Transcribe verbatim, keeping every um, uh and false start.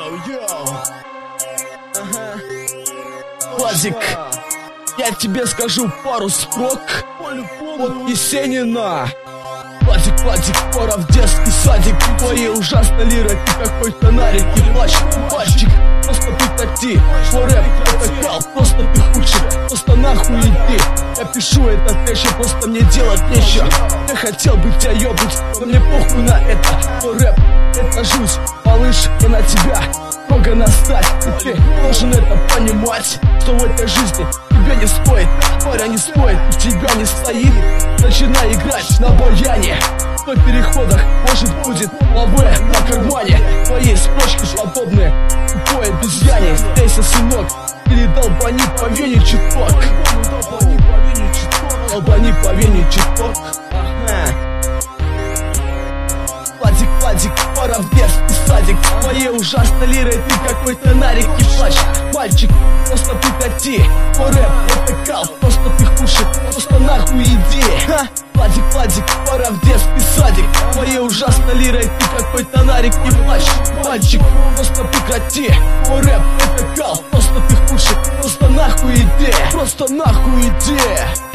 Владик, я тебе скажу пару строк от Есенина. Владик, Владик, пора в детский садик. Твоей ужасной лирики какой-то нарик и плач. Мальчик, просто прекрати. Твой рэп это кал, просто ты худший. Просто нахуй иди. Я пишу это вещи, просто мне делать нечего. Я хотел бы тебя ёбнуть, но мне похуй на это. Твой рэп это жуть, малыш, я на тебя много настать. И ты должен это понимать, что в этой жизни тебе не стоит, паря не стоит, у тебя не стоит. Начинай играть на баяне. В переходах, может, будет лаве на кармане. Твоей строчки подобные тупой обезьяне. Здесь, сынок, передал бани по вене чуток. Долбани по вене чуток. Владик, Владик, пора в детский садик. Твоей ужасной лирой ты какой-то нарик и плач. Мальчик, просто прекрати. Твой рэп это кал, просто ты худший. Просто нахуй иди. Ха? Владик, Владик, пора в детский садик. Твоей ужасной лирой ты какой-то нарик и плач. Мальчик, просто прекрати. Твой рэп это кал, просто ты худший. Просто нахуй иди. Просто нахуй иди.